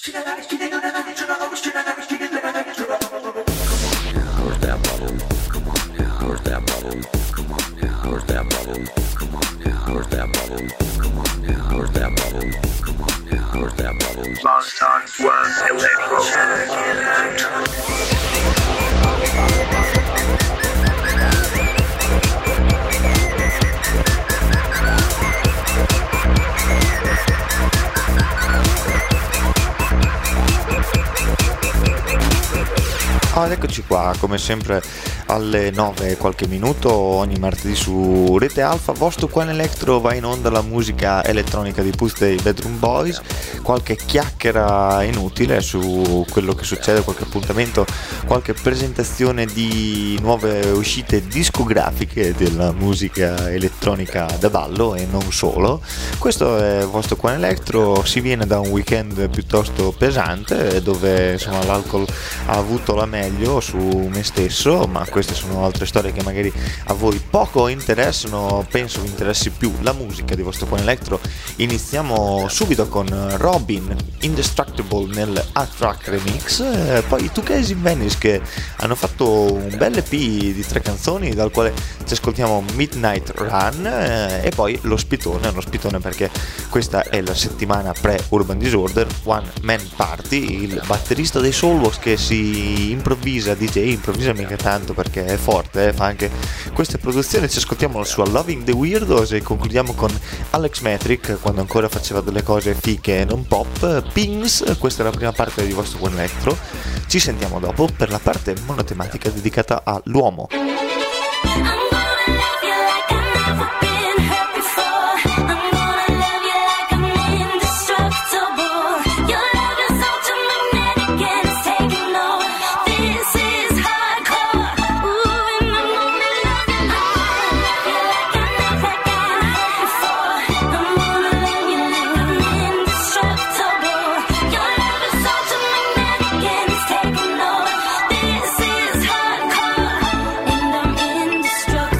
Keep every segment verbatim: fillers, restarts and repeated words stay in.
Oh, ed eccoci qua, come sempre alle nove e qualche minuto ogni martedì su Rete Alfa. Vostro Quan Electro, va in onda la musica elettronica di Puth dei Bedroom Boys, qualche chiacchiera inutile su quello che succede, qualche appuntamento, qualche presentazione di nuove uscite discografiche della musica elettronica da ballo e non solo. Questo è vostro Quan Electro, si viene da un weekend piuttosto pesante dove insomma l'alcol ha avuto la meglio su me stesso, ma queste sono altre storie che magari a voi poco interessano. Penso vi interessi più la musica di vostro Quan Electro. Iniziamo subito con Robin, Indestructible nel A-Track Remix, eh, poi i Two Guys in Venice che hanno fatto un bel E P di tre canzoni dal quale ci ascoltiamo Midnight Run, eh, e poi lo spitone, lo spitone perché questa è la settimana pre-Urban Disorder, One Man Party, il batterista dei Soulwax che si improvvisa D J, improvvisa mica tanto perché è forte, eh, fa anche queste produzioni. Ci ascoltiamo la sua Loving the Weirdos e concludiamo con Alex Metric quando ancora faceva delle cose fiche e non pop. Pings, questa è la prima parte di vostro Quan Electro, ci sentiamo dopo per la parte monotematica dedicata all'uomo. Taking over. This is hardcore, and I'm indestructible.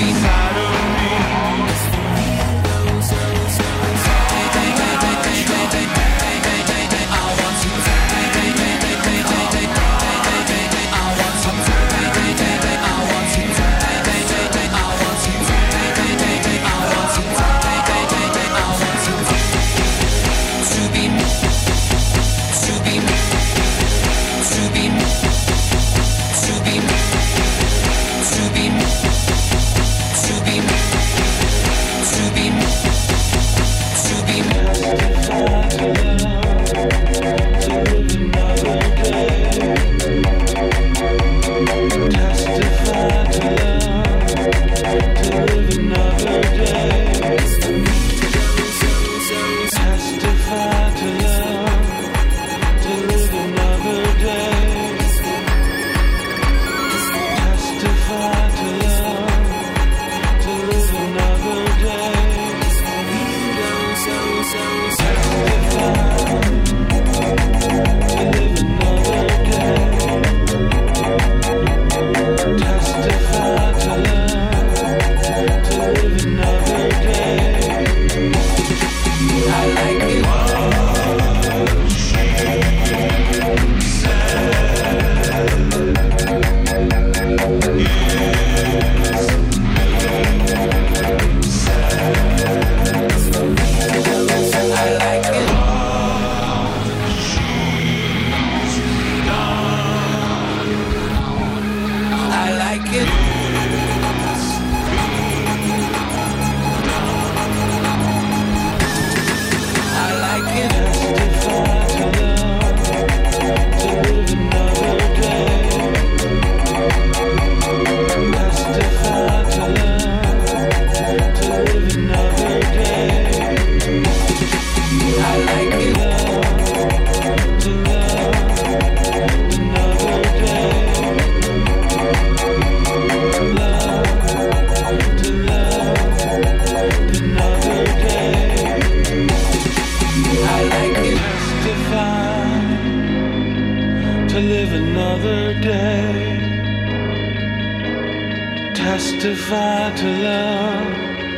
Testify to love,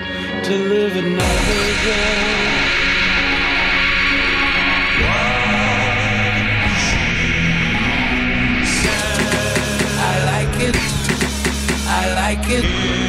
to live another day. I like it, I like it.